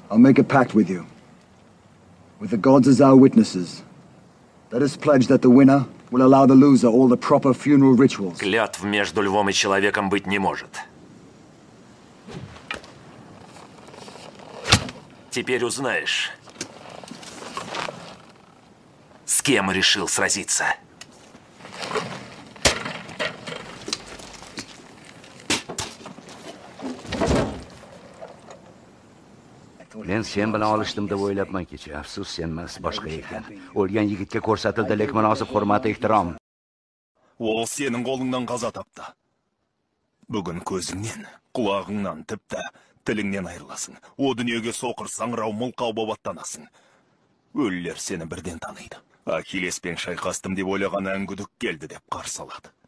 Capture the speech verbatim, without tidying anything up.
I'll make a pact with you. With the gods as our witnesses. Let us pledge that the winner will allow the loser all the proper funeral rituals. Клятв между львом и человеком быть не может. Теперь узнаешь, с кем решил сразиться. Men sen bilan olishdim deb o'ylabman kecha. Afsus, senmas, boshqa ekan. O'lgan yigitga ko'rsatildi lek munosib hurmat ehtirom. Ол сенің қолыңнан қаза тапты. Бүгін көзіңнен, құлағыңнан, тіпті тіліңнен айырыласың. О дүниеге соқыр саңырау мылқау боп аттанасың. Өлілер сені бірден таниды. Ахиллеспен шайқастым деп ойлаған әңгүдік келді деп қарсы алады.